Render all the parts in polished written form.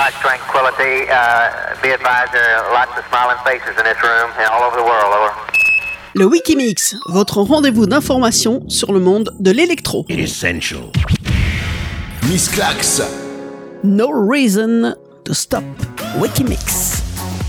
Nice tranquility. Be advised there are lots of smiling faces in this room and all over the world. Over. Le Wikimix, votre rendez-vous d'information sur le monde de l'électro. Essential. Miss Clax. No reason to stop Wikimix.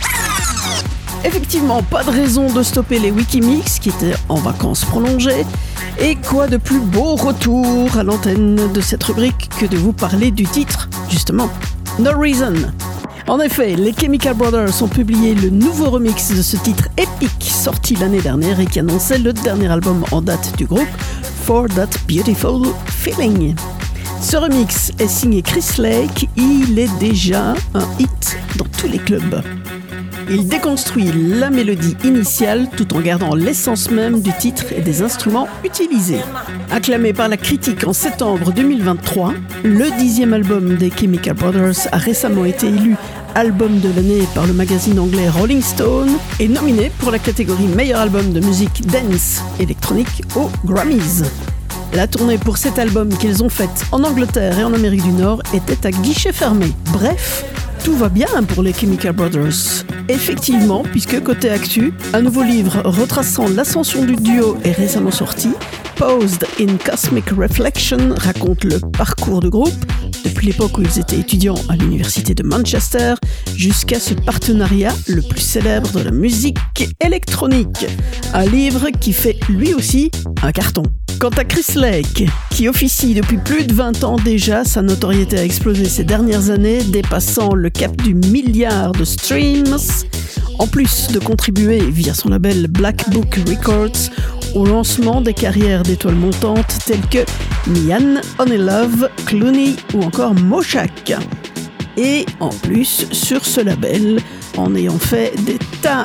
Effectivement, pas de raison de stopper les Wikimix qui étaient en vacances prolongées. Et quoi de plus beau retour à l'antenne de cette rubrique que de vous parler du titre, justement, No Reason. En effet, les Chemical Brothers ont publié le nouveau remix de ce titre épique sorti l'année dernière et qui annonçait le dernier album en date du groupe, For That Beautiful Feeling. Ce remix est signé Chris Lake, il est déjà un hit dans tous les clubs. Il déconstruit la mélodie initiale tout en gardant l'essence même du titre et des instruments utilisés. Acclamé par la critique en septembre 2023, le 10e album des Chemical Brothers a récemment été élu album de l'année par le magazine anglais Rolling Stone et nominé pour la catégorie meilleur album de musique dance électronique aux Grammys. La tournée pour cet album qu'ils ont faite en Angleterre et en Amérique du Nord était à guichet fermé. Bref, tout va bien pour les Chemical Brothers. Effectivement, puisque côté actu, un nouveau livre retraçant l'ascension du duo est récemment sorti. Posed in Cosmic Reflection raconte le parcours du groupe, depuis l'époque où ils étaient étudiants à l'université de Manchester, jusqu'à ce partenariat le plus célèbre de la musique électronique. Un livre qui fait lui aussi un carton. Quant à Chris Lake, qui officie depuis plus de 20 ans déjà, sa notoriété a explosé ces dernières années, dépassant le cap du milliard de streams, en plus de contribuer via son label Black Book Records au lancement des carrières d'étoiles montantes telles que Mian, Honey Love, Clooney ou encore Moshak. Et en plus, sur ce label, en ayant fait des tas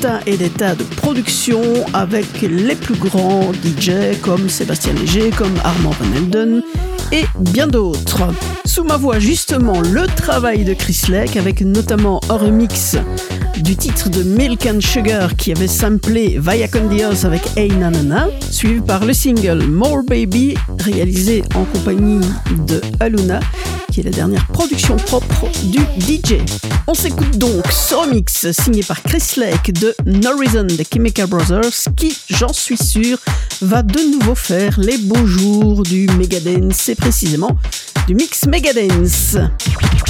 de productions avec les plus grands DJ comme Sébastien Léger, comme Armand Van Helden et bien d'autres. Sous ma voix, justement, le travail de Chris Lake avec notamment un remix du titre de Milk and Sugar qui avait samplé Vaya Con Dios avec Hey Nanana, suivi par le single More Baby réalisé en compagnie de Aluna, qui est la dernière production propre du DJ. On s'écoute donc ce remix signé par Chris Lake de No Reason des Chemical Brothers qui, j'en suis sûr, va de nouveau faire les beaux jours du Megadance et précisément du mix Megadance.